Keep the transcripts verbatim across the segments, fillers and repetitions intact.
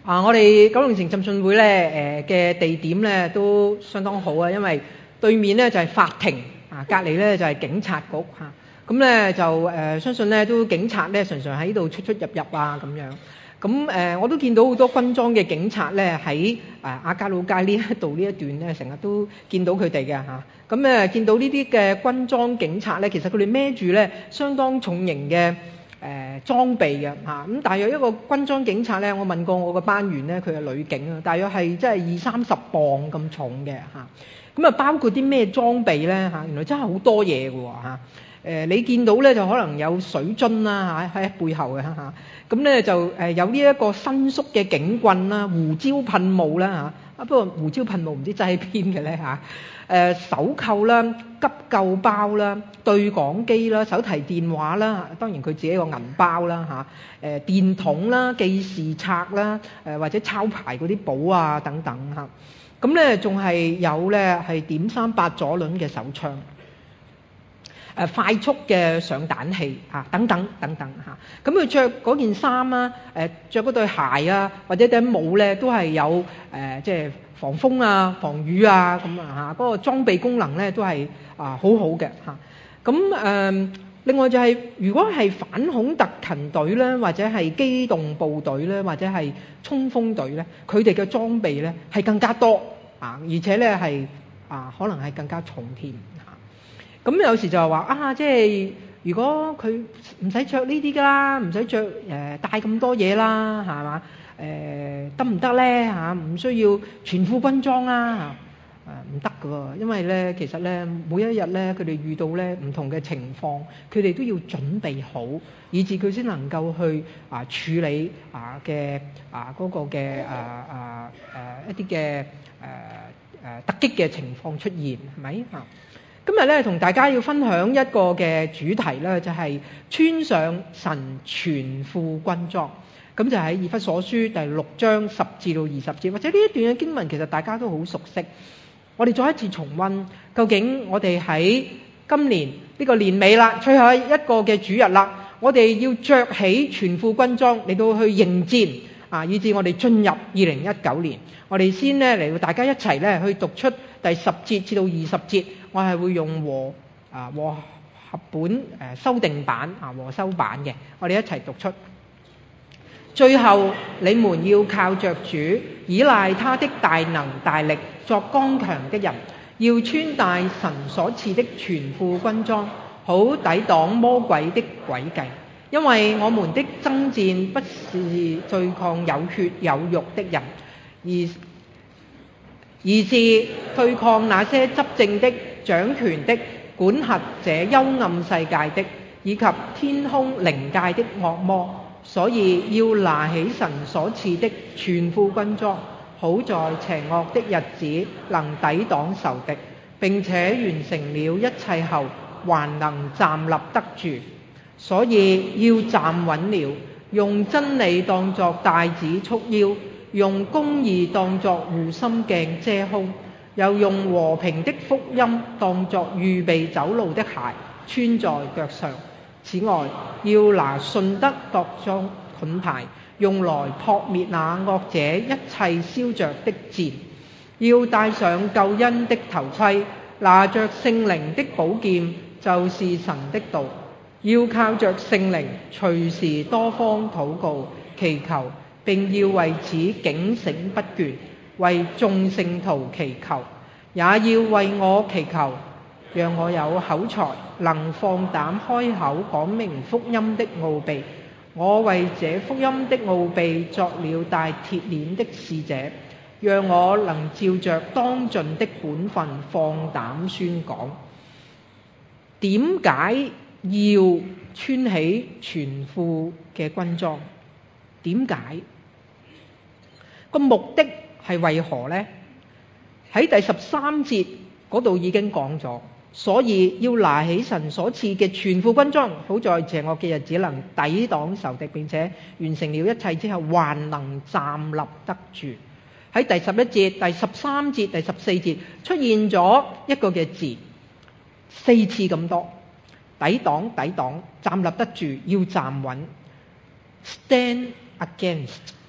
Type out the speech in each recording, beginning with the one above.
啊！我哋九龍城浸信會咧，誒嘅地點咧都相當好啊，因為對面咧就係法庭啊，隔離咧就係警察局嚇。咁咧就誒相信咧都警察咧常常喺度出出入入啊咁樣。咁誒我都見到好多軍裝嘅警察咧喺誒亞皆老街呢一度呢一段咧，成日都見到佢哋嘅嚇。咁誒見到呢啲嘅軍裝警察咧，其實佢哋孭住咧相當重型嘅誒裝備嘅嚇。咁大約一個軍裝警察咧，我問過我個班員咧，佢係女警啊，大約係即係二三十磅咁重嘅嚇。咁啊包括啲咩裝備咧嚇？原來真係好多嘢嘅喎嚇。誒你見到咧就可能有水樽啦嚇喺背後嘅嚇。咁咧就誒有呢一個伸縮嘅警棍啦、胡椒噴霧啦嚇。啊不過胡椒噴霧唔知擠喺邊嘅咧嚇。誒手扣啦、急救包啦、對講機啦、手提電話啦，當然佢自己個銀包啦嚇。誒電筒啦、記事冊啦、誒或者抄牌嗰啲簿啊等等嚇。咁咧仲係有咧係點三八左輪嘅手槍。誒快速嘅上彈器啊，等等等等嚇。咁佢着嗰件衫啊，誒著嗰對鞋啊，或者頂帽咧，都係有誒、呃、即係防風啊、防雨啊咁啊嚇。嗰、那個裝備功能咧都係啊好好嘅嚇。咁、啊、誒、呃、另外就係、是、如果係反恐特勤隊咧，或者係機動部隊咧，或者係衝鋒隊咧，佢哋嘅裝備咧係更加多啊，而且咧係啊可能係更加重添。咁有時就係話啊，即係如果佢唔使着呢啲㗎啦，唔使着誒帶咁多嘢啦，係嘛？誒得唔得咧嚇？唔需要全副軍裝啦嚇，誒唔得㗎喎，因為咧其實咧每一日咧佢哋遇到咧唔同嘅情況，佢哋都要準備好，以至佢先能夠去啊處理啊嘅啊嗰個嘅啊啊誒一啲嘅誒誒突擊嘅情況出現，係咪嚇？今日咧同大家要分享一個嘅主題咧，就係、是、穿上神全副軍裝。咁就喺以弗所書第六章十至到二十節，或者呢一段嘅經文其實大家都好熟悉。我哋再一次重溫，究竟我哋喺今年呢個年尾啦，最後一個嘅主日啦，我哋要着起全副軍裝嚟到去迎戰啊，以至我哋進入二零一九年。我哋先呢嚟到大家一齊咧去讀出第十節至到二十節。我係會用和啊和合本誒、呃、修訂版啊和修版嘅，我哋一齊讀出。最後你們要靠着主，倚賴他的大能大力，作剛強的人，要穿戴神所賜的全副軍裝，好抵擋魔鬼的詭計。因為我們的爭戰不是對抗有血有肉的人，而而是對抗那些執政的、掌權的、管轄這幽暗世界的，以及天空靈界的惡魔。所以要拿起神所賜的全副軍裝，好在邪惡的日子能抵擋仇敵，並且完成了一切後，還能站立得住。所以要站穩了，用真理當作帶子束腰，用公義當作護心鏡遮胸，又用和平的福音當作預備走路的鞋穿在腳上。此外，要拿信德作裝盾牌，用來撲滅那惡者一切燒着的箭。要戴上救恩的頭盔，拿着聖靈的寶劍，就是神的道。要靠着聖靈，隨時多方禱告、祈求，並要為此警醒不倦，為眾聖徒祈求，也要為我祈求，讓我有口才，能放膽開口講明福音的奧秘。我為這福音的奧秘作了帶鐵鏈的使者，讓我能照着當盡的本分放膽宣講。點解要穿起全副嘅軍裝？點解？個目的係為何呢？喺第十三節嗰度已經講咗，所以要拿起神所賜嘅全副軍裝，好在邪惡嘅日子能抵擋仇敵，並且完成了一切之後，還能站立得住。喺第十一節、第十三節、第十四節出現咗一個嘅字，四次咁多。抵擋、抵擋，站立得住，要站穩。Stand against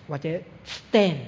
或者 stand。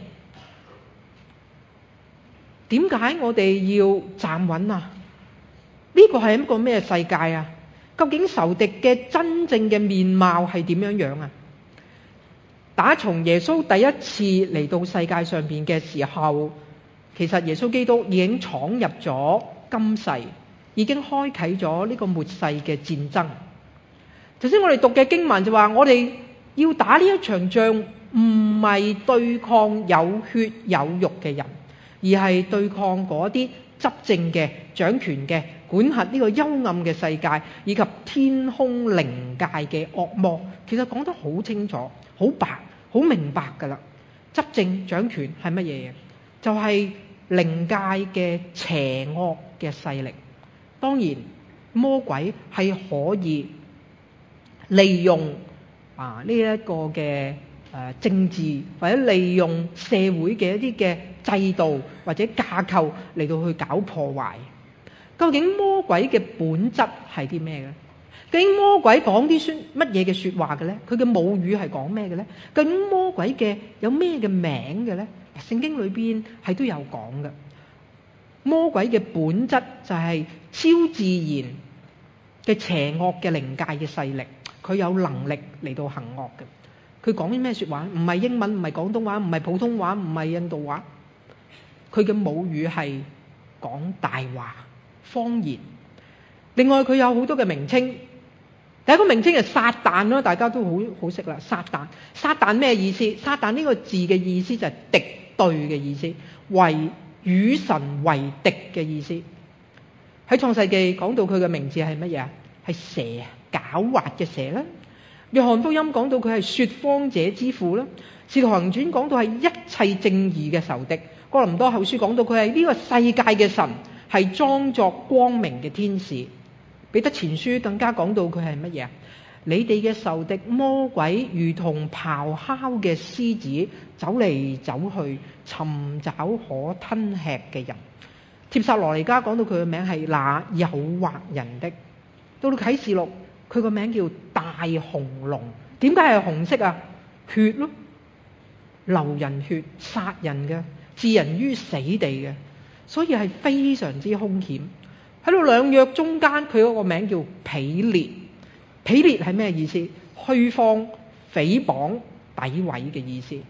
點解我哋要站穩啊？呢個係一個咩世界啊？究竟仇敵嘅真正嘅面貌係點樣樣啊？打從耶穌第一次嚟到世界上邊嘅時候，其實耶穌基督已經闖入咗今世，已經開啟咗呢個末世嘅戰爭。頭先我哋讀嘅經文就話，我哋要打呢一場仗，唔係對抗有血有肉嘅人，而係對抗嗰啲執政嘅、掌權嘅、管轄呢個幽暗嘅世界，以及天空靈界嘅惡魔。其實講得好清楚、好白、好明白㗎啦。執政掌權係乜嘢？就係靈界嘅邪惡嘅勢力。當然，魔鬼係可以利用啊呢一個嘅誒政治，或者利用社會嘅一啲嘅制度或者架構嚟到去搞破壞。究竟魔鬼嘅本質係啲咩嘅？究竟魔鬼講啲說乜嘢嘅說話嘅咧？佢嘅母語係講咩嘅咧？究竟魔鬼嘅有咩嘅名嘅咧？聖經裏邊係都有講嘅。魔鬼嘅本質就係超自然嘅邪惡嘅靈界嘅勢力，佢有能力嚟到行惡嘅。佢講啲咩說話？唔係英文，唔係廣東話，唔係普通話，唔係印度話。佢嘅母語係講大話、謊言。另外佢有好多嘅名稱。第一個名稱係撒旦咯，大家都好好識啦。撒旦，撒旦咩意思？撒旦呢個字嘅意思就係敵對嘅意思，為與神為敵嘅意思。喺創世記講到佢嘅名字係乜嘢啊？係蛇，狡猾嘅蛇啦。約翰福音講到佢係說謊者之父啦。使徒行傳講到係一切正義嘅仇敵。哥林多後書講到佢係呢個世界嘅神，係裝作光明嘅天使。彼得前書更加講到佢係乜嘢啊？你哋嘅仇敵魔鬼如同咆哮嘅獅子，走嚟走去尋找可吞吃嘅人。帖撒羅尼迦講到佢嘅名係那誘惑人的。到到啟示錄，佢個名叫大紅龍。點解係紅色啊？血咯，流人血，殺人嘅，置人於死地嘅，所以係非常之兇險。喺度兩約中間，佢嗰個名叫毗列。毗列係咩意思？虛謊、誹謗、詆毀嘅意思。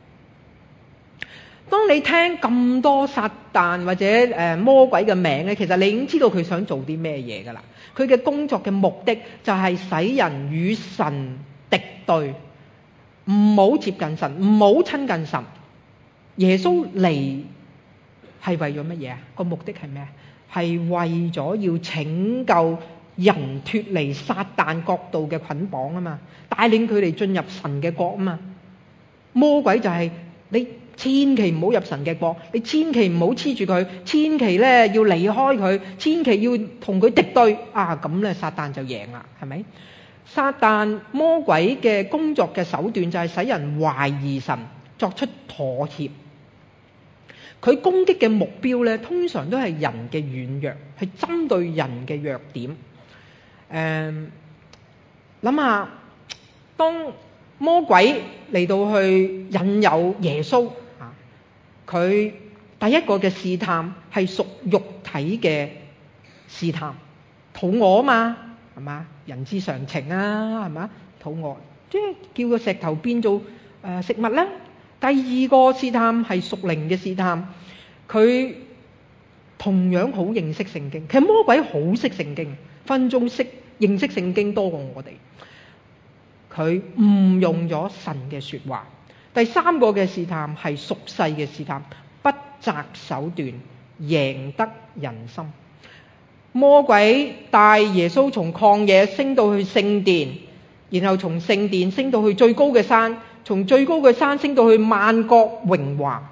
當你聽咁多撒旦或者誒魔鬼嘅名咧，其實你已經知道佢想做啲咩嘢㗎啦。佢嘅工作嘅目的就係使人與神敵對，唔好接近神，唔好親近神。耶穌嚟係為咗乜嘢啊？個目的係咩啊？係為咗要拯救人脫離撒旦國度嘅捆綁啊嘛，帶領佢哋進入神嘅國啊嘛。魔鬼就係你千祈唔好入神嘅國，你千祈唔好黐住佢，千祈咧要離開佢，千祈要同佢敵對啊！咁咧撒旦就贏啦，係咪？撒旦魔鬼嘅工作嘅手段就係使人懷疑神，作出妥協。佢攻擊嘅目標咧，通常都係人嘅軟弱，係針對人嘅弱點。誒、呃，諗下，當魔鬼嚟到去引誘耶穌啊，佢第一個嘅試探係屬肉體嘅試探，肚餓啊嘛，係嘛？人之常情啊，係嘛？肚餓，即係叫個石頭變做誒、呃、食物啦。第二個試探係屬靈嘅試探，佢同樣好認識聖經。其實魔鬼好識聖經，分鐘識認識聖經多過我哋。佢誤用咗神嘅說話。第三個嘅試探係屬世嘅試探，不擇手段贏得人心。魔鬼帶耶穌從曠野升到去聖殿，然後從聖殿升到去最高嘅山，從最高嘅山升到去萬國榮華，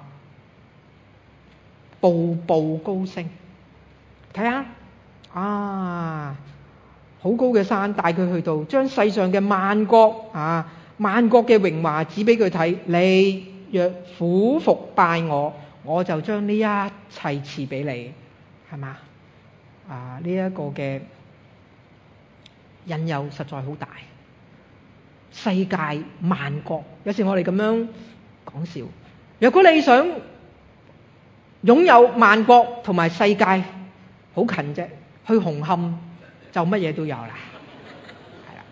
步步高升。睇下啊，好高嘅山帶佢去到，將世上嘅萬國啊，萬國嘅榮華指俾佢睇。你若俯伏拜我，我就將呢一切賜俾你，係嘛？啊，呢、這、一個嘅引誘實在好大。世界萬國，有時我哋咁樣講笑。如果你想擁有萬國同埋世界，好近啫，去紅磡就乜嘢都有啦。係啦，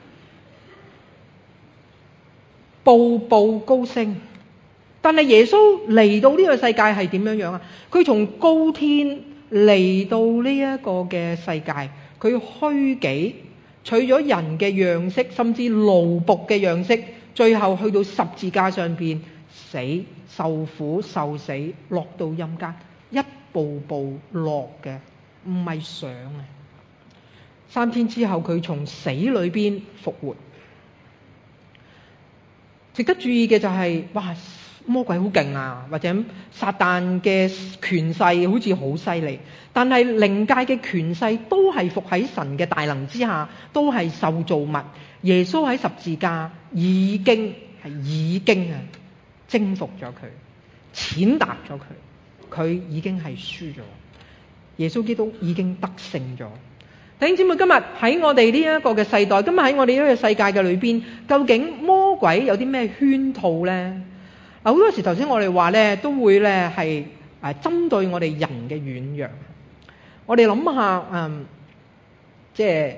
步步高升。但係耶穌嚟到呢個世界係點樣樣啊？佢從高天嚟到呢一個嘅世界，佢虛己，取咗人嘅樣式，甚至奴僕嘅樣式，最後去到十字架上邊死、受苦、受死，落到陰間，一步步落嘅，唔係上啊！三天之後，佢從死裏邊復活。值得注意嘅就係、是，哇！魔鬼好勁啊，或者撒旦嘅權勢好似好犀利，但係靈界嘅權勢都係服喺神嘅大能之下，都係受造物。耶穌喺十字架已經係已經啊征服咗佢，踐踏咗佢，佢已經係輸咗。耶穌基督已經得勝咗。弟兄姊妹，今日喺我哋呢一個嘅世代，今日喺我哋呢個世界嘅裏邊，究竟魔鬼有啲咩圈套呢？好多時頭先我哋話咧，都會咧係誒針對我哋人嘅軟弱。我哋諗下，嗯，即係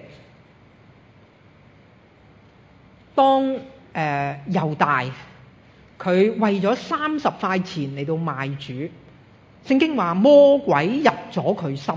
當誒、呃、猶大佢為咗三十塊錢嚟到賣主，聖經話魔鬼入咗佢心，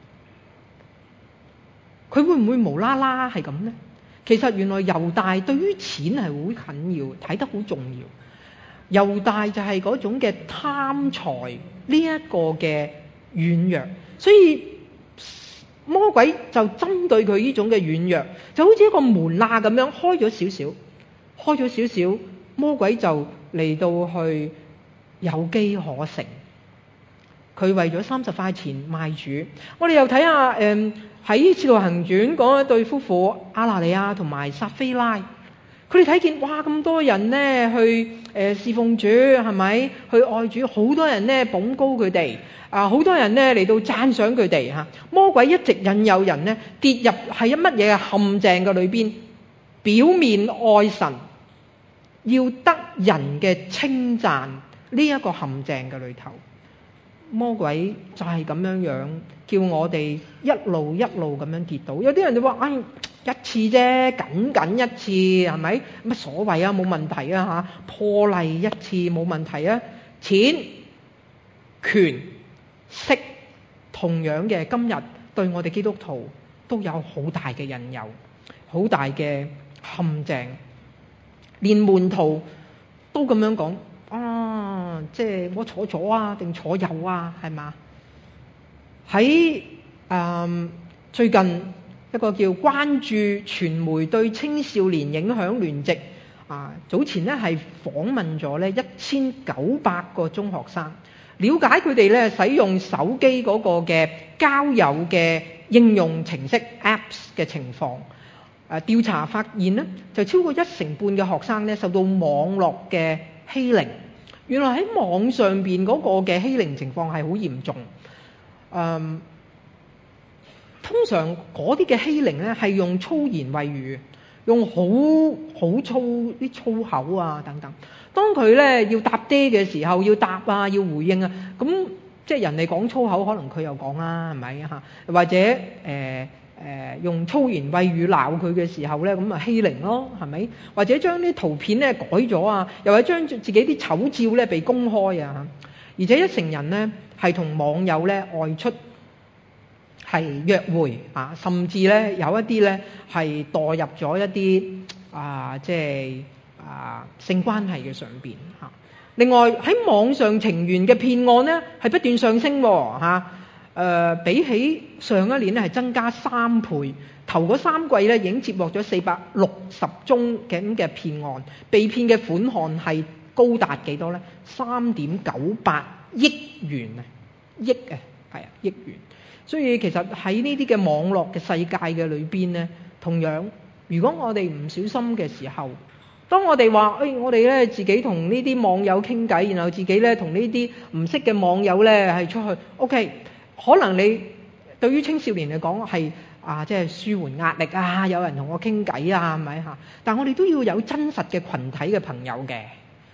佢會唔會無啦啦係咁呢？其實原來猶大對於錢係好緊要，睇得好重要。猶大就係嗰種嘅貪財呢一個嘅軟弱，所以魔鬼就針對佢呢種嘅軟弱，就好似一個門罅咁樣開咗少少，開咗少少，魔鬼就嚟到去有機可乘。佢為咗三十塊錢賣主。我哋又睇下誒喺《使徒行傳》講一對夫婦亞拿尼亞同埋撒非拉，佢哋睇見哇咁多人呢去誒、呃、侍奉主，係咪去愛主？好多人呢捧高佢哋啊，好多人呢嚟到讚賞佢哋嚇。魔鬼一直引誘人呢跌入係一乜嘢嘅陷阱嘅裏邊，表面愛神，要得人嘅稱讚呢一個陷阱嘅裏頭。魔鬼就係咁樣樣，叫我哋一路一路咁樣跌倒。有啲人就話：哎，一次啫，僅僅一次，係咪？乜所謂啊？冇問題啊嚇，破例一次冇問題啊。錢、權、色，同樣嘅，今日對我哋基督徒都有好大嘅引誘，好大嘅陷阱。連門徒都咁樣講。啊，即係我坐左啊，定坐右啊，係嘛？喺誒、呃、最近一個叫關注傳媒對青少年影響聯席啊，早前咧係訪問咗咧一千九百個中學生，了解佢哋咧使用手機嗰個嘅交友嘅應用程式 Apps 嘅情況。誒、啊、調查發現咧，就超過一成半嘅學生咧受到網絡嘅欺凌。原來喺網上邊嗰個嘅欺凌情況係好嚴重。嗯，通常嗰啲嘅欺凌咧係用粗言穢語，用好好粗啲粗口啊等等。當佢咧要答爹嘅時候，要答啊，要回應啊，咁即係人哋講粗口，可能佢又講啦，係咪啊？或者誒。呃誒、呃、用粗言穢語鬧佢嘅時候咧，咁啊欺凌咯，係咪？或者將啲圖片咧改咗啊，又或者將自己啲醜照咧被公開啊，而且一成人咧係同網友咧外出係約會啊，甚至咧有一啲咧係墮入咗一啲啊，即係啊性關係嘅上邊嚇、啊。另外喺網上情緣嘅騙案咧係不斷上升喎嚇。誒、呃、比起上一年咧係增加三倍，頭嗰三季咧已經接獲咗四百六十宗嘅咁嘅騙案，被騙嘅款項係高達幾多咧？三點九八億元啊，億啊，係啊，億元。所以其實喺呢啲嘅網絡嘅世界嘅裏邊咧，同樣如果我哋唔小心嘅時候，當我哋話誒我哋咧自己同呢啲網友傾偈，然後自己咧同呢啲唔識嘅網友咧係出去 OK。可能你對於青少年嚟講係啊，即係舒緩壓力啊，有人同我傾偈啊，係咪嚇？但我哋都要有真實嘅群體嘅朋友嘅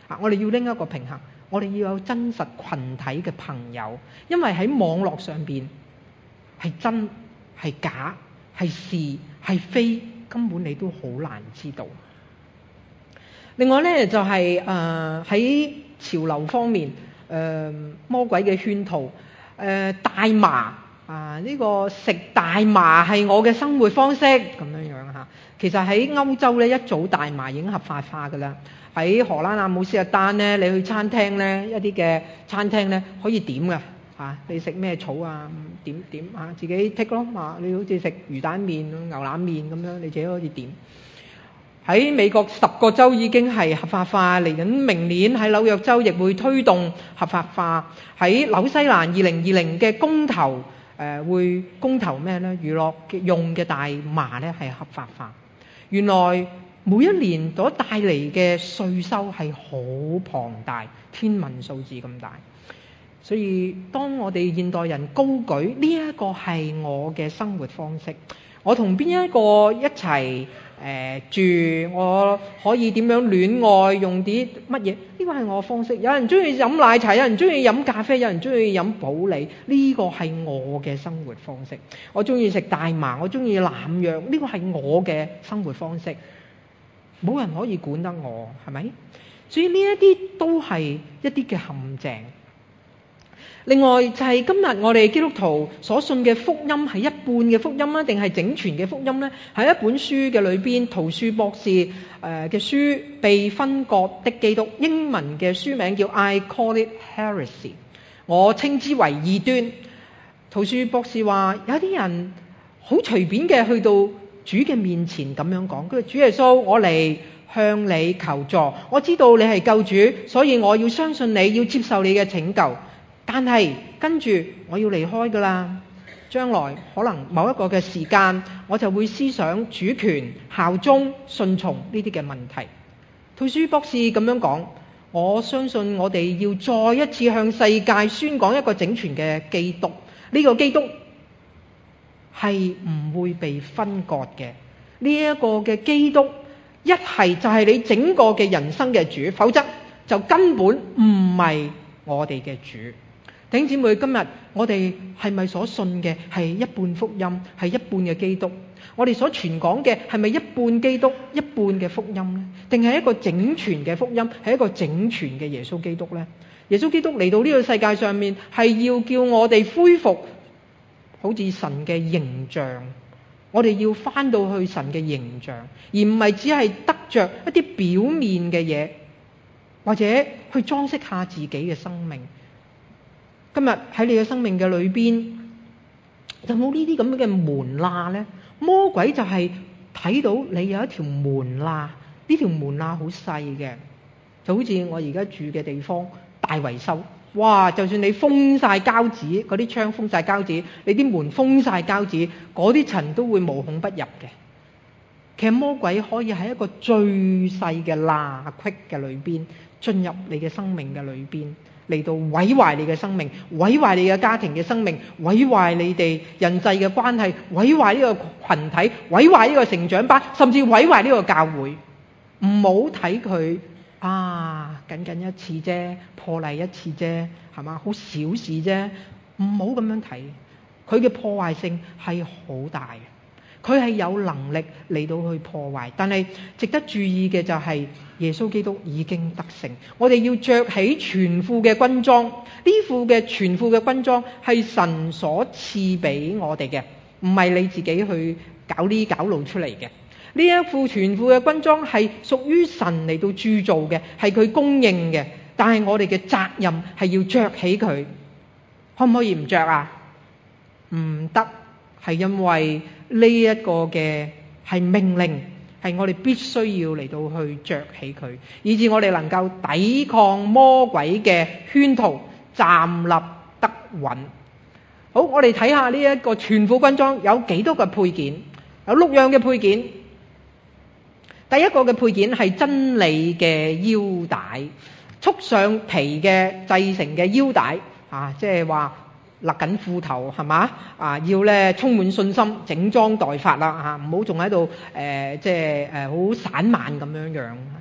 啊！我哋要拎一個平衡，我哋要有真實群體嘅朋友，因為喺網絡上邊係真係假係是係非，根本你都好難知道。另外呢，就係誒喺潮流方面，誒、呃、魔鬼嘅圈套，誒、呃、大麻啊，呢、這個食大麻係我嘅生活方式咁樣樣嚇。其實喺歐洲咧，一早大麻已經合法化㗎啦。喺荷蘭阿姆斯特丹咧，你去餐廳咧，一啲嘅餐廳咧可以點㗎嚇，你食咩草啊？點點嚇，自己剔咯嚇。你好似食魚蛋麵、牛腩麵咁樣，你自己可以點。喺美國十個州已經係合法化，嚟緊明年喺紐約州亦會推動合法化。喺紐西蘭二零二零嘅公投，誒、呃、會公投咩呢？娛樂用嘅大麻咧係合法化。原來每一年所帶嚟嘅稅收係好龐大，天文數字咁大。所以當我哋現代人高舉呢一個係我嘅生活方式，我同邊一個一齊誒、呃、住，我可以點樣戀愛，用啲乜嘢？呢個係我嘅方式。有人中意飲奶茶，有人中意飲咖啡，有人中意飲普洱，呢個係我嘅生活方式。我中意食大麻，我中意濫藥，呢個係我嘅生活方式。冇人可以管得我，係咪？所以呢一啲都係一啲嘅陷阱。另外就係今日我哋基督徒所信嘅福音係一半嘅福音啊，定係整全嘅福音呢？喺一本書嘅裏邊，陶恕博士誒嘅書《被分割的基督》，英文嘅書名叫 I Call It Heresy， 我稱之為異端。陶恕博士話有啲人好隨便嘅去到主嘅面前咁樣講，佢話主耶穌，我嚟向你求助，我知道你係救主，所以我要相信你，要接受你嘅拯救。但係跟住我要離開㗎啦，將來可能某一個嘅時間，我就會思想主權、效忠、順從呢啲嘅問題。陶恕博士咁樣講，我相信我哋要再一次向世界宣講一個整全嘅基督，呢個基督係唔會被分割嘅。呢一個嘅基督一係就係你整個嘅人生嘅主，否則就根本唔係我哋嘅主。弟兄姊妹，今日我哋係咪所信嘅係一半福音，係一半嘅基督？我哋所傳講嘅係咪一半基督，一半嘅福音呢？定係一個整全嘅福音，係一個整全嘅耶穌基督呢？耶穌基督嚟到呢個世界上面，係要叫我哋恢復好似神嘅形象，我哋要返到去神嘅形象，而唔係只係得着一啲表面嘅嘢，或者去裝飾下自己嘅生命。今日喺你嘅生命嘅裏邊，有冇呢啲咁嘅門罅呢？魔鬼就係睇到你有一條門罅，呢條門罅好細嘅，就好似我而家住嘅地方大維修，哇！就算你封晒膠紙，嗰啲窗封晒膠紙，你啲門封晒膠紙，嗰啲塵都會無孔不入嘅。其實魔鬼可以喺一個最細嘅罅隙嘅裏邊進入你嘅生命嘅裏邊，嚟到毀壞你嘅生命，毀壞你嘅家庭嘅生命，毀壞你哋人際嘅關係，毀壞呢個群體，毀壞呢個成長班，甚至毀壞呢個教會。唔好睇佢啊，僅僅一次啫，破例一次啫，係嘛？好小事啫，唔好咁樣睇。佢嘅破壞性係好大嘅。佢係有能力嚟到去破壞，但係值得注意嘅就係耶穌基督已經得勝。我哋要着起全副嘅軍裝，呢副嘅全副嘅軍裝係神所賜俾我哋嘅，唔係你自己去搞呢搞路出嚟嘅。呢一副全副嘅軍裝係屬於神嚟到鑄造嘅，係佢供應嘅，但係我哋嘅責任係要着起佢。可唔可以唔着啊？唔得，係因為呢一個嘅係命令，係我哋必須要嚟到去着起佢，以致我哋能夠抵抗魔鬼嘅圈套，站立得穩。好，我哋睇下呢一個全副軍裝有幾多個配件，有六樣嘅配件。第一個嘅配件係真理嘅腰帶，束上皮嘅製成嘅腰帶啊，即係話勒緊褲頭係嘛啊，要咧充滿信心，整裝待發啦嚇，唔好仲喺度誒即係誒好散漫咁樣樣，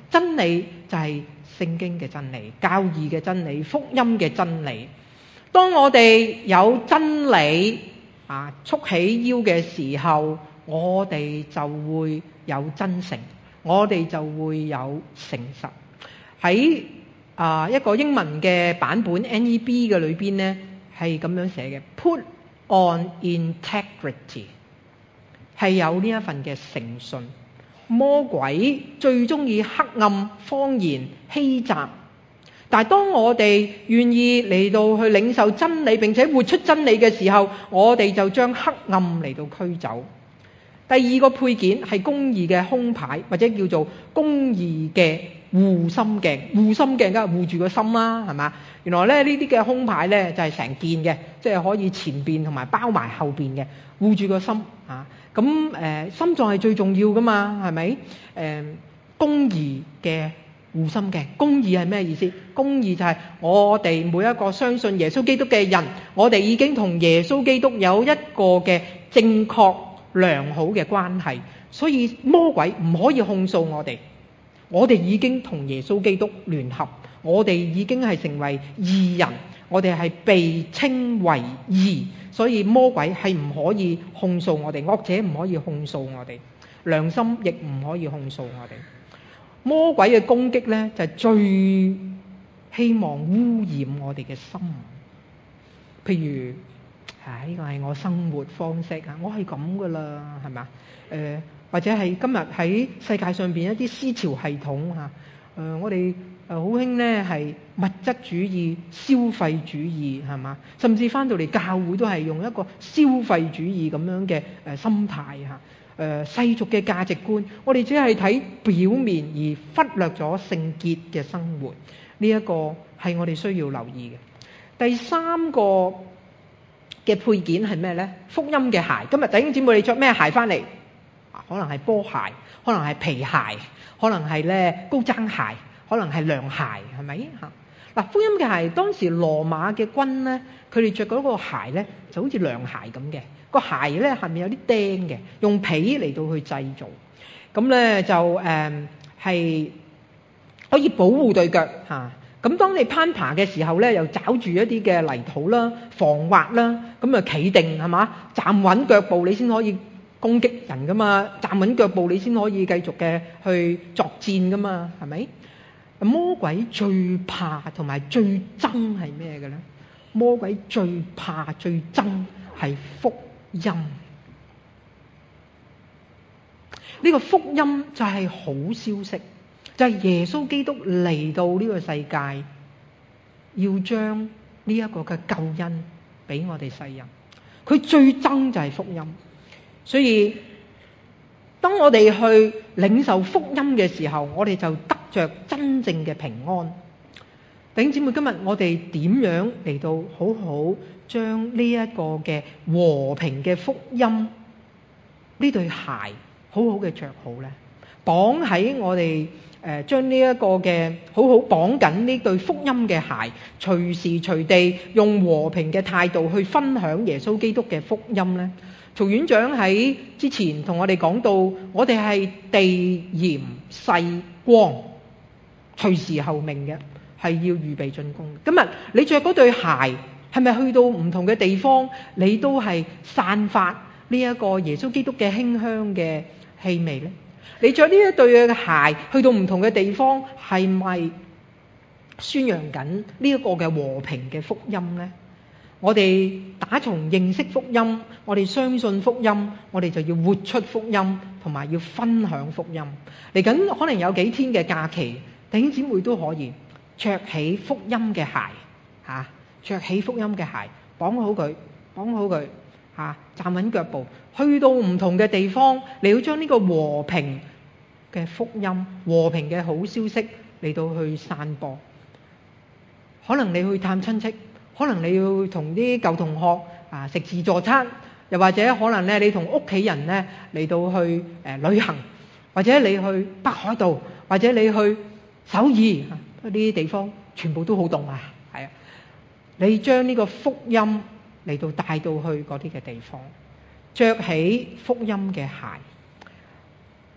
真理就係聖經嘅真理、教義嘅真理、福音嘅真理。當我哋有真理啊束起腰嘅時候，我哋就會有真誠，我哋就會有誠實。喺啊一個英文嘅版本 N E B 嘅裏邊呢，係咁樣寫嘅 Put on integrity， 係有呢一份嘅誠信。魔鬼最中意黑暗、謊言、欺詐，但係當我哋願意嚟到去領受真理並且活出真理嘅時候，我哋就將黑暗嚟到驅走。第二個配件係公義嘅胸牌，或者叫做公義嘅護心鏡。護心鏡梗係護住個心啦，係嘛？原來咧呢啲嘅胸牌咧就係成件嘅，即係可以前邊同埋包埋後邊嘅，護住個心啊。咁誒、呃、心臟係最重要噶嘛，係咪？誒、呃、公義嘅護心鏡，公義係咩意思？公義就係我哋每一個相信耶穌基督嘅人，我哋已經同耶穌基督有一個嘅正確良好嘅關係，所以魔鬼唔可以控訴我哋。我哋已經同耶穌基督聯合，我哋已經係成為義人，我哋係被稱為義，所以魔鬼係唔可以控訴我哋，惡者唔可以控訴我哋，良心亦唔可以控訴我哋。魔鬼嘅攻擊呢，就係最希望污染我哋嘅心。譬如啊，呢個係我生活方式啊，我係咁噶啦，係嘛？誒、呃，或者係今日喺世界上邊一啲思潮系統嚇，誒、呃，我哋誒好興呢係物質主義、消費主義，係嘛？甚至翻到嚟教會都係用一個消費主義咁樣嘅誒心態嚇，誒、呃、世俗嘅價值觀，我哋只係睇表面而忽略咗聖潔嘅生活，呢、這、一個係我哋需要留意嘅。第三個嘅配件係咩呢？福音嘅鞋。今日弟兄姊妹你着咩鞋翻嚟？可能係波鞋，可能係皮鞋，可能係咧高踭鞋，可能係涼鞋，係咪嚇？嗱，福音嘅鞋，當時羅馬嘅軍咧，佢哋着嗰個鞋咧就好似涼鞋咁嘅，個鞋咧下面有啲釘嘅，用皮嚟到去製造，咁咧就誒係、呃、可以保護對腳嚇。咁當你攀爬嘅時候咧，又找住一啲嘅泥土啦、防滑啦，咁啊企定係嘛，站穩腳步你先可以攻擊人噶嘛，站穩腳步你先可以繼續嘅去作戰噶嘛，係咪？魔鬼最怕同埋最憎係咩嘅咧？魔鬼最怕最憎係福音。呢個福音就係好消息。就係耶穌基督嚟到呢個世界，要將呢一個嘅救恩俾我哋世人。佢最憎就係福音，所以當我哋去領受福音嘅時候，我哋就得着真正嘅平安。弟兄姊妹，今日我哋點樣嚟到好好將呢一個嘅和平嘅福音呢對鞋好好嘅着好呢？綁喺我哋誒將呢一個嘅好好綁緊呢對福音嘅鞋，隨時隨地用和平嘅態度去分享耶穌基督嘅福音呢。曹院長喺之前同我哋講到，我哋係地鹽世光，隨時候命嘅，係要預備進攻。今日你着嗰對鞋，係咪去到唔同嘅地方，你都係散發呢一個耶穌基督嘅馨香嘅氣味呢？你着呢一對嘅鞋去到唔同嘅地方，係咪宣揚緊呢一個嘅和平嘅福音呢？我哋打從認識福音，我哋相信福音，我哋就要活出福音，同埋要分享福音。嚟緊可能有幾天嘅假期，弟兄姊妹都可以着起福音嘅鞋，嚇、啊，着起福音嘅鞋，綁好佢，綁好佢，嚇、啊，站穩腳步，去到唔同嘅地方，你要將呢個和平嘅福音、和平嘅好消息嚟到去散播。可能你去探親戚，可能你要同啲舊同學啊食自助餐，又或者可能咧你同屋企人咧嚟到去誒、呃、旅行，或者你去北海道，或者你去首爾呢啲地方，全部都好凍啊，係啊！你將呢個福音嚟到帶到去嗰啲嘅地方，着起福音嘅鞋。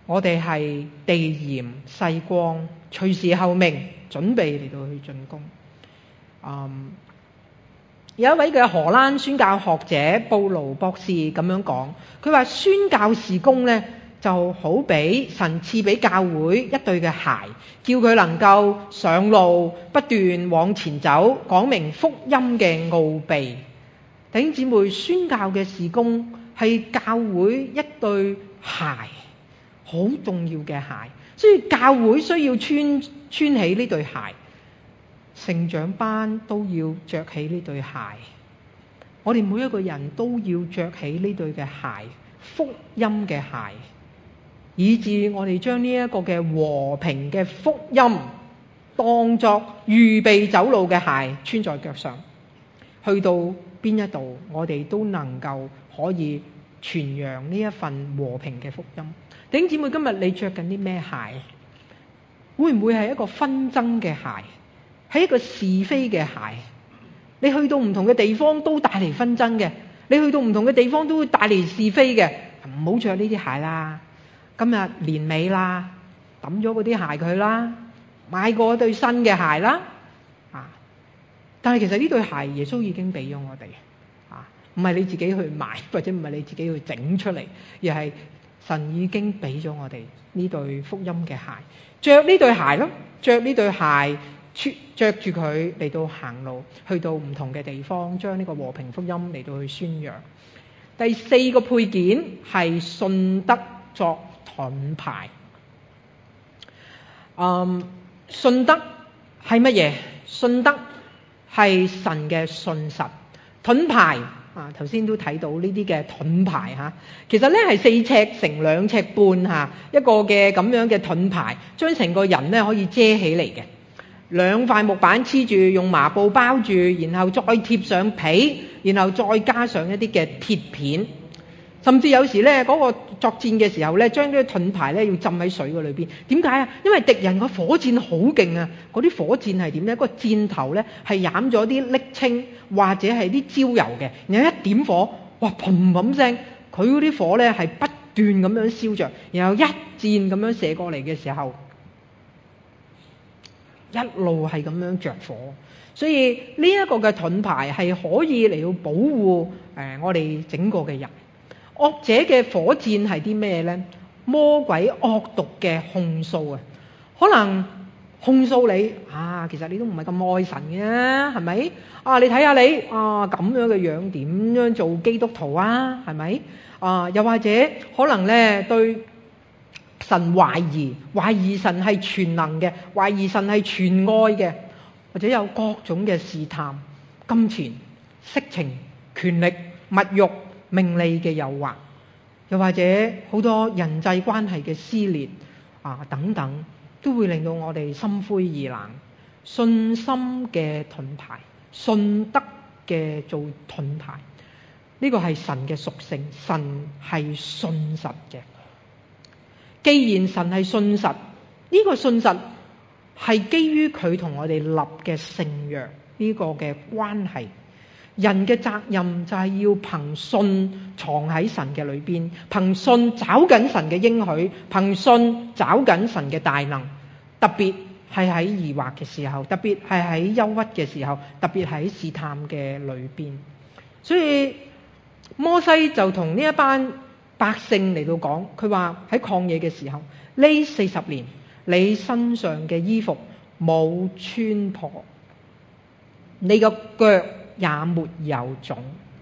我哋係地鹽世光，隨時候命，準備嚟到去進攻。嗯，有一位嘅荷蘭宣教學者布魯博士咁樣講，佢話宣教事工呢就好比神賜俾教會一對嘅鞋，叫佢能夠上路，不斷往前走，講明福音嘅奧秘。弟兄姊妹，宣教嘅事工係教會一對鞋，好重要嘅鞋，所以教會需要穿穿起呢對鞋，成長班都要着起呢對鞋，我哋每一個人都要着起呢對嘅鞋，福音嘅鞋，以致我哋將呢一個嘅和平嘅福音當作預備走路嘅鞋穿在腳上，去到邊一度我哋都能夠可以傳揚呢一份和平嘅福音。弟兄姊妹，今日你着緊啲咩鞋？會唔會係一個紛爭嘅鞋？係一個是非嘅鞋？你去到唔同嘅地方都帶嚟紛爭嘅，你去到唔同嘅地方都會帶嚟是非嘅，唔好着呢啲鞋啦。今日年尾啦，抌咗嗰啲鞋佢啦，買過一對新嘅鞋啦。啊！但係其實呢對鞋耶穌已經俾咗我哋，啊，唔係你自己去買，或者唔係你自己去整出嚟，而係神已經俾咗我哋呢對福音嘅鞋，着呢對鞋咯，着呢對鞋，着住佢嚟到行路，去到唔同嘅地方，將呢個和平福音嚟到去宣揚。第四個配件係信德作盾牌。嗯，信德係乜嘢？信德係神嘅信實。盾牌啊，頭先都睇到呢啲嘅盾牌嚇，其實咧係四尺乘兩尺半嚇，一個嘅咁樣嘅盾牌，將成個人咧可以遮起嚟嘅。兩塊木板黐住，用麻布包住，然後再貼上皮，然後再加上一啲嘅鐵片。甚至有時咧嗰個作戰嘅時候咧，將啲盾牌咧要浸喺水嘅裏邊。點解啊？因為敵人個火箭好勁啊！嗰啲火箭係點咧？個箭頭咧係染咗啲瀝青或者係啲焦油嘅，然後一點火，哇嘭嘭聲，佢嗰啲火咧係不斷咁樣燒着，然後一箭咁樣射過嚟嘅時候，一路係咁樣着火。所以呢一個嘅盾牌係可以嚟到保護誒我哋整個嘅人。惡者嘅火箭係啲咩呢？魔鬼惡毒嘅控訴啊，可能控訴你啊，其實你都唔係咁愛神嘅，係咪？啊，你睇下你啊咁樣嘅樣，點樣做基督徒啊？係咪？啊，又或者可能咧對神懷疑，懷疑神係全能嘅，懷疑神係全愛嘅，或者有各種嘅試探、金錢、色情、權力、物慾、名利嘅誘惑，又或者好多人際關係嘅撕裂啊等等，都會令到我哋心灰意冷。信心嘅盾牌，信德嘅做盾牌，呢個係神嘅屬性，神係信實嘅。既然神係信實，呢個信實係基於佢同我哋立嘅聖約呢個嘅關係。人嘅責任就係要憑信藏喺神嘅裏邊，憑信找緊神嘅應許，憑信找緊神嘅大能。特別係喺疑惑嘅時候，特別係喺憂鬱嘅時候，特別喺試探嘅裏邊。所以摩西就同呢一班百姓嚟到講，佢話喺曠野嘅時候，呢四十年你身上嘅衣服冇穿破，你個腳也沒有腫。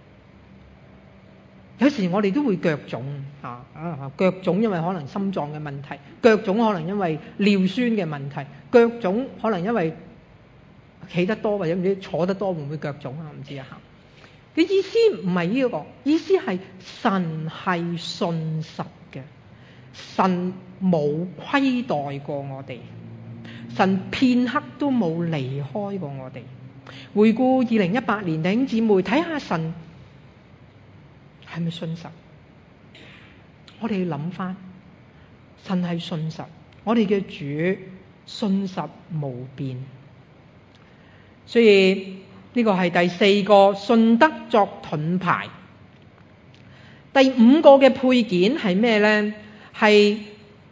有時我哋都會腳腫啊啊！腳腫因為可能心臟嘅問題，腳腫可能因為尿酸嘅問題，腳腫可能因為企得多或者唔知坐得多會唔會腳腫啊？唔知啊嚇。嘅意思唔係呢個，意思係神係信實嘅，神冇虧待過我哋，神片刻都冇離開過我哋。回顧二零一八年，弟兄姊妹睇下神係咪信實？我哋諗翻，神係信實，我哋嘅主信實無變。所以呢個係第四個信德作盾牌。第五個嘅配件係咩呢？係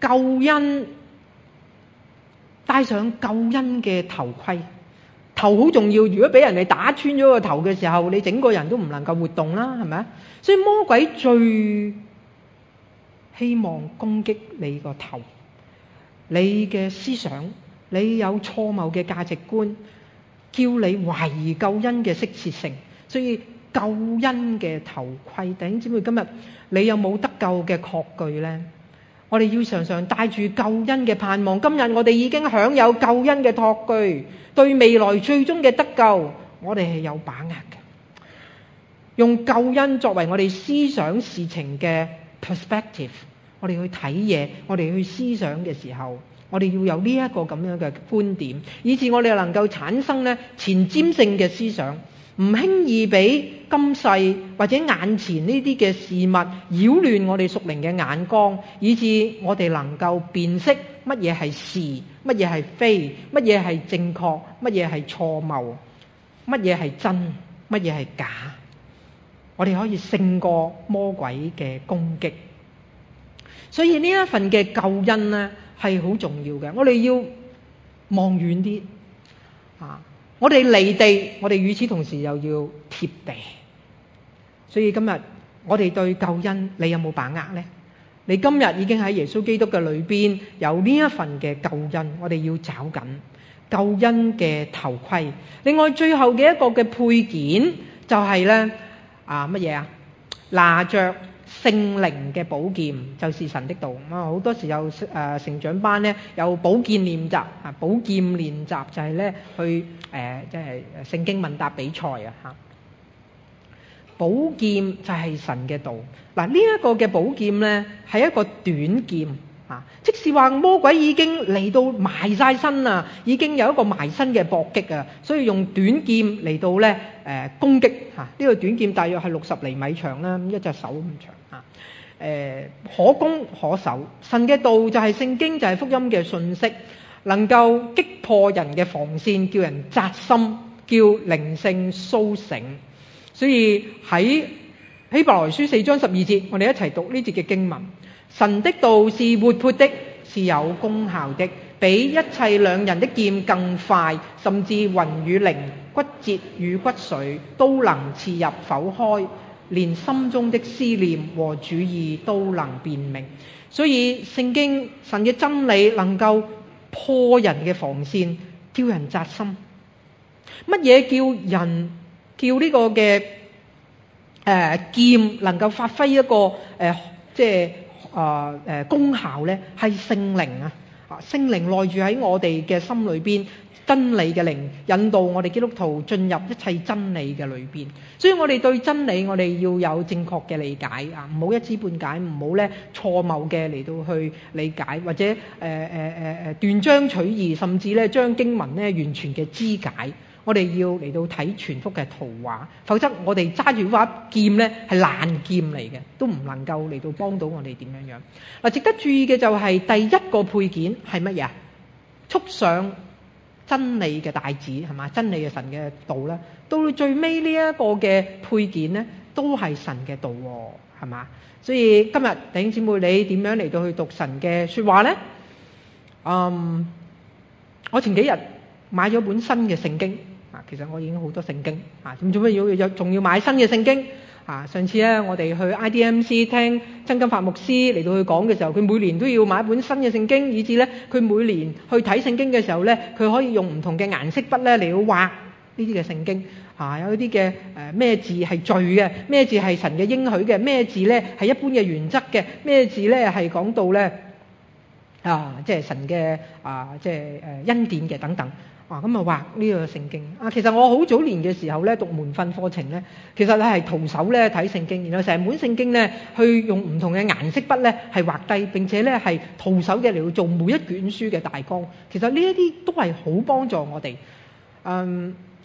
救恩，戴上救恩嘅頭盔。頭好重要，如果俾人哋打穿咗個頭嘅時候，你整個人都唔能夠活動啦，係咪啊？所以魔鬼最希望攻擊你個頭，你嘅思想，你有錯謬嘅價值觀，叫你懷疑救恩嘅適切性。所以救恩嘅頭盔，弟兄姊妹，今日你有冇得救嘅確據呢？我哋要常常帶住救恩嘅盼望。今日我哋已經享有救恩嘅確據，對未來最終嘅得救，我哋係有把握嘅。用救恩作為我哋思想事情嘅 perspective， 我哋去睇嘢，我哋去思想嘅時候，我哋要有呢一個咁樣嘅觀點，以致我哋能夠產生咧前瞻性嘅思想，唔輕易俾今世或者眼前呢啲嘅事物擾亂我哋屬靈嘅眼光，以致我哋能夠辨識乜嘢係是，乜嘢係非，乜嘢係正確，乜嘢係錯謬，乜嘢係真，乜嘢係假。我哋可以勝過魔鬼嘅攻擊。所以呢一份嘅救恩呢係好重要嘅，我哋要望遠啲啊！我哋離地，我哋與此同時又要貼地。所以今日我哋對救恩，你有冇把握呢？你今日已經喺耶穌基督嘅裏邊有呢一份嘅救恩，我哋要找緊救恩嘅頭盔。另外最後嘅一個嘅配件就係咧啊乜嘢啊？拿着聖靈嘅寶劍，就是神的道。啊，好多時有誒、呃、成長班咧有寶劍練習啊，寶劍練習就係咧去誒即係聖經問答比賽啊嚇。寶劍就係神嘅道。嗱，呢一個嘅寶劍咧係一個短劍啊，即使話魔鬼已經嚟到埋晒身啦，已經有一個埋身嘅搏擊啊，所以用短劍嚟到咧誒、呃、攻擊嚇。呢、這個短劍大約係六十厘米長啦，一隻手咁長啊。誒、呃、可攻可守，神嘅道就係聖經，就係福音嘅信息，能夠擊破人嘅防線，叫人扎心，叫靈性甦醒。所以喺希伯來書四章十二節，我哋一齊讀呢節嘅經文。神的道是活潑的，是有功效的，比一切兩刃的劍更快，甚至魂與靈、骨節與骨髓都能刺入剖開，連心中的思念和主意都能辨明。所以聖經神嘅真理能夠破人嘅防線，叫人扎心。乜嘢叫人叫呢個嘅誒、呃、劍能夠發揮一個誒、呃、即係啊誒功效咧？係聖靈啊！啊聖靈內住喺我哋嘅心裏邊，真理嘅靈引導我哋基督徒進入一切真理嘅裏邊。所以我哋對真理我哋要有正確嘅理解啊，唔好一知半解，唔好咧錯謬嘅嚟到去理解，或者誒誒誒誒斷章取義，甚至咧將經文咧完全嘅肢解。我哋要嚟到睇全幅嘅圖畫，否則我哋揸住把劍咧係爛劍嚟嘅，都唔能夠嚟到幫到我哋點樣樣。嗱，值得注意嘅就係第一個配件係乜嘢？束上真理嘅帶子，係嘛？真理嘅神嘅道啦。到最尾呢一個嘅配件咧，都係神嘅道，係嘛？所以今日弟兄姊妹，你點樣嚟到去讀神嘅說話咧？嗯，我前幾日買咗本新嘅聖經。其實我已經好多聖經啊，咁做咩要有仲要買新嘅聖經啊？上次咧我哋去 I D M C 聽曾金發牧師嚟到去講嘅時候，佢每年都要買一本新嘅聖經，以至咧佢每年去睇聖經嘅時候咧，佢可以用唔同嘅顏色筆咧嚟到畫呢啲嘅聖經啊，有啲嘅誒咩字係罪嘅，咩字係神嘅應許嘅，咩字咧係一般嘅原則嘅，咩字咧係講到咧啊即係神嘅啊即係誒恩典嘅等等。啊，咁啊畫呢個聖經啊，其實我好早年嘅時候咧讀門訓課程咧，其實咧係徒手咧睇聖經，然後成本聖經咧去用唔同嘅顏色筆咧係畫低，並且咧係徒手嘅嚟到做每一卷書嘅大綱。其實呢一啲都係好幫助我哋。嗯，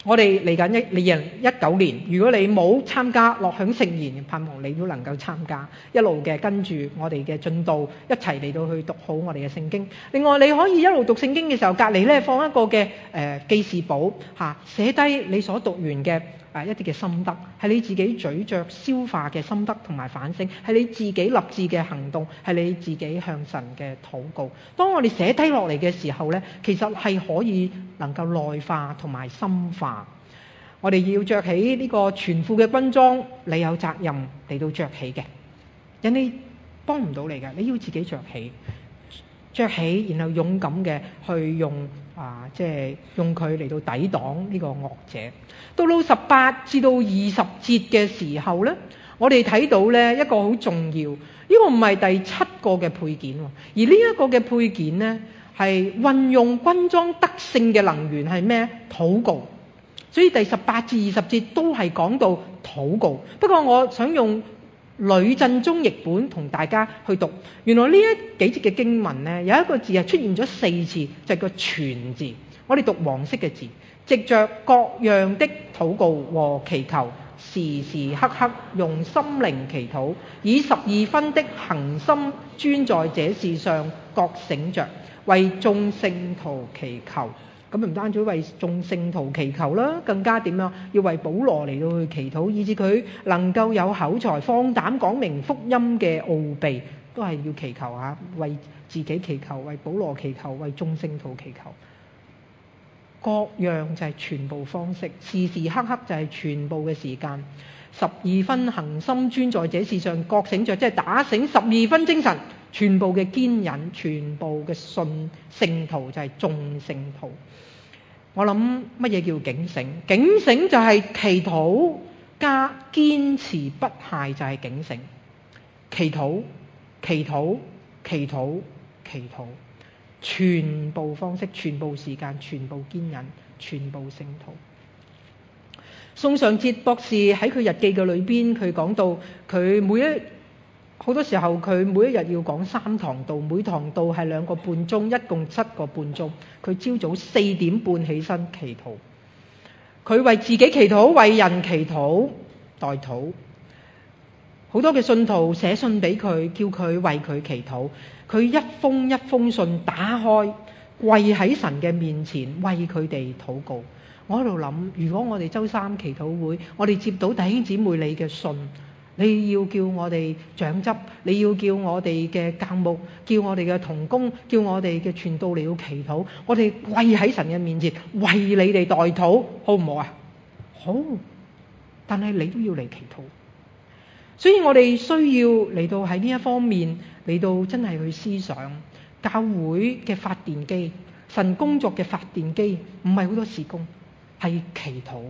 我哋嚟緊一二零一九年，如果你冇參加樂享聖言，盼望你都能夠參加，一路嘅跟住我哋嘅進度，一齊嚟到去讀好我哋嘅聖經。另外，你可以一路讀聖經嘅時候，隔離咧放一個嘅誒、呃、記事簿嚇，寫低你所讀完嘅啊一啲嘅心得，係你自己咀嚼消化嘅心得同埋反省，係你自己立志嘅行動，係你自己向神嘅禱告。當我哋寫低落嚟嘅時候呢，其實係可以能夠內化同埋深化。我哋要着起呢個全副嘅軍裝，你有責任嚟到着起嘅，人哋幫唔到你嘅，你要自己着起，着起，然後勇敢嘅去用啊，即係用佢嚟到抵擋呢個惡者。到到十八至到二十節嘅時候呢，我哋睇到呢一個好重要，呢個唔係第七個嘅配件，而呢一個嘅配件呢係運用軍裝得勝嘅能源係咩？禱告。所以第十八至二十節都係講到禱告。不過我想用呂振中譯本同大家去讀。原來呢一幾節嘅經文呢，有一個字係出現咗四次，就係個全字。我哋讀黃色嘅字，藉着各樣的禱告和祈求，時時刻刻用心靈祈禱，以十二分的恒心專在這事上，覺醒着，為眾聖徒祈求。咁唔單止為眾聖徒祈求啦，更加點樣？要為保羅嚟到去祈禱，以致佢能夠有口才，放膽講明福音嘅奧秘，都係要祈求嚇，為自己祈求，為保羅祈求，為眾聖徒祈求。各樣就係全部方式，時時刻刻就係全部嘅時間。十二分恒心專在這事上，覺醒着，即係打醒十二分精神，全部嘅堅忍，全部嘅信聖徒就係眾聖徒。我諗乜嘢叫警醒？警醒就係祈禱加堅持不懈，就係警醒。祈禱、祈禱、祈禱、祈禱，全部方式、全部時間、全部堅忍、全部聖徒。宋尚節博士喺佢日記嘅裏邊，佢講到佢每一好多時候佢每一日要講三堂道，每堂道係兩個半鐘，一共七個半鐘。佢朝早四點半起身祈禱，佢為自己祈禱，為人祈禱，代禱。好多嘅信徒寫信俾佢，叫佢為佢祈禱。佢一封一封信打開，跪喺神嘅面前為佢哋禱告。我喺度諗，如果我哋周三祈禱會，我哋接到弟兄姊妹你嘅信，你要叫我哋長執，你要叫我哋嘅教牧，叫我哋嘅同工，叫我哋嘅傳道嚟要祈禱，我哋跪喺神嘅面前為你哋代禱，好唔好啊？好，但係你都要嚟祈禱。所以我哋需要嚟到喺呢一方面嚟到真係去思想教會嘅發電機，神工作嘅發電機唔係好多事工，係祈禱。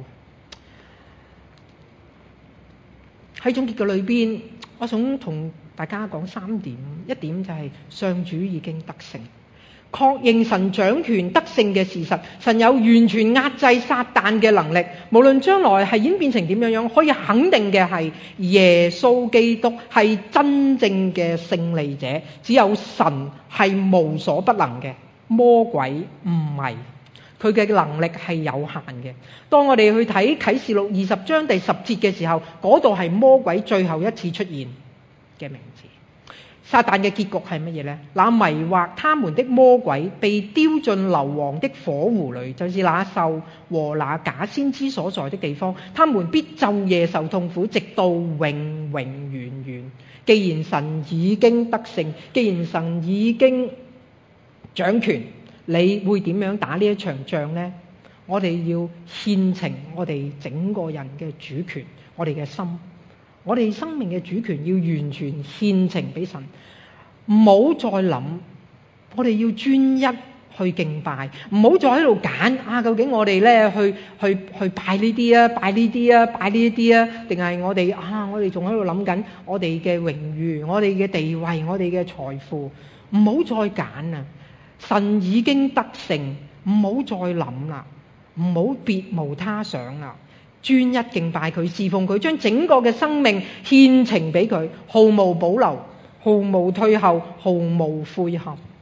喺總結嘅裏邊，我想同大家講三點。一點就係上主已經得勝，確認神掌權得勝嘅事實，神有完全壓制撒旦嘅能力。無論將來係演變成點樣樣，可以肯定嘅係耶穌基督係真正嘅勝利者，只有神係無所不能嘅，魔鬼唔係。佢嘅能力係有限嘅。當我哋去睇啟示錄二十章第十節嘅時候，嗰度係魔鬼最後一次出現嘅名字。撒旦嘅結局係乜嘢呢？那迷惑他們的魔鬼被丟進硫磺的火湖裏，就是那獸和那假先知所在的地方，他們必晝夜受痛苦，直到永永遠遠。既然神已經得勝，既然神已經掌權，你會點樣打呢一場仗呢？我哋要獻呈我哋整個人嘅主權，我哋嘅心，我哋生命嘅主權要完全獻呈俾神。唔好再諗，我哋要專一去敬拜，唔好再喺度揀啊！究竟我哋咧去去去拜呢啲啊，拜呢啲啊，拜呢啲啊，定係我哋啊？我哋仲喺度諗緊我哋嘅榮譽、我哋嘅地位、我哋嘅財富，唔好再揀啊！神已經得勝，唔好再諗啦，唔好別無他想啦，專一敬拜佢，侍奉佢，將整個嘅生命獻呈俾佢，毫無保留，毫無退後，毫無悔恨。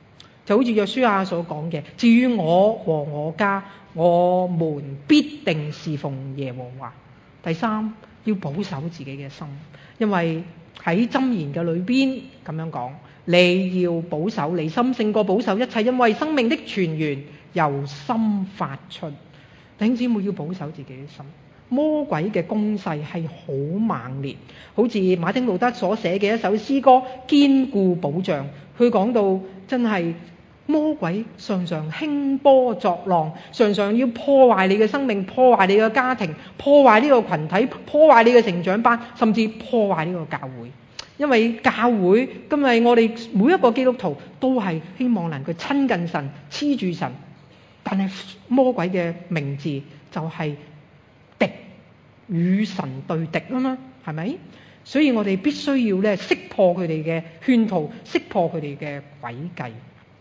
就好似約書亞所講嘅，至於我和我家，我們必定侍奉耶和華。第三，要保守自己嘅心，因為喺箴言嘅裏邊咁樣講，你要保守你心勝過保守一切，因為生命的泉源由心發出。弟兄姊妹要保守自己嘅心。魔鬼嘅攻勢係好猛烈，好似馬丁路德所寫嘅一首詩歌《堅固保障》，佢講到真係魔鬼常常興波作浪，常常要破壞你嘅生命，破壞你嘅家庭，破壞呢個群體，破壞你嘅成長班，甚至破壞呢個教會。因為教會今日我哋每一個基督徒都係希望能夠親近神，黐住神，但係魔鬼嘅名字就係敵，與神對敵啊嘛，係咪？所以我哋必須要咧識破佢哋嘅圈套，識破佢哋嘅詭計。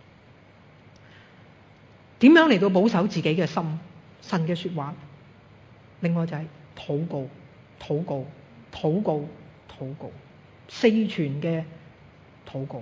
點樣嚟到保守自己嘅心？神嘅說話，另外就係禱告、禱告、禱告、禱告，四全嘅禱告。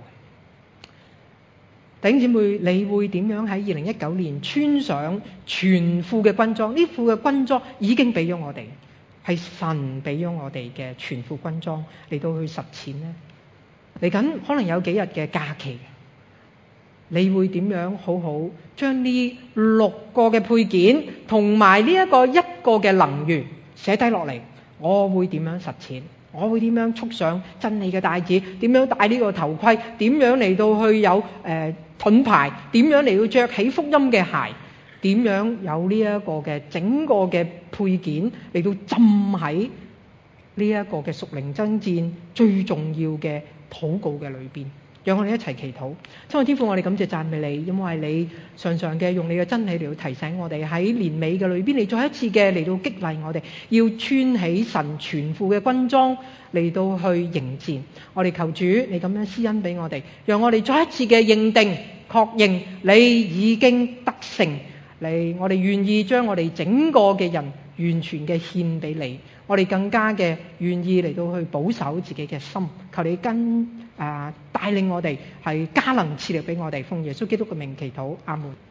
弟兄姊妹，你會點樣喺二零一九年穿上全副嘅軍裝？呢副嘅軍裝已經俾咗我哋，係神俾咗我哋嘅全副軍裝嚟到去實踐呢？嚟緊可能有幾日嘅假期，你會點樣好好將呢六個嘅配件同埋呢一個一個嘅能源寫低落嚟？我會點樣實踐？我會點樣束上真理嘅帶子？點樣戴呢個頭盔？點樣嚟到去有誒、呃、盾牌？點樣嚟到着起福音嘅鞋？點樣有呢一個嘅整個嘅配件嚟到浸喺呢一個嘅屬靈爭戰最重要嘅禱告嘅裏邊？讓我哋一齊祈禱。親愛天父，我哋感謝讚美你，因為你常常嘅用你嘅真理嚟到提醒我哋喺年尾嘅裏邊，你再一次嘅嚟到激勵我哋，要穿起神全副嘅軍裝嚟到去迎戰。我哋求主你咁樣施恩俾我哋，讓我哋再一次嘅認定確認你已經得勝。你我哋願意將我哋整個嘅人完全嘅獻俾你，我哋更加嘅願意嚟到去保守自己嘅心。求你跟啊帶領我哋係加能賜力俾我哋，奉耶穌基督嘅名祈禱，阿門。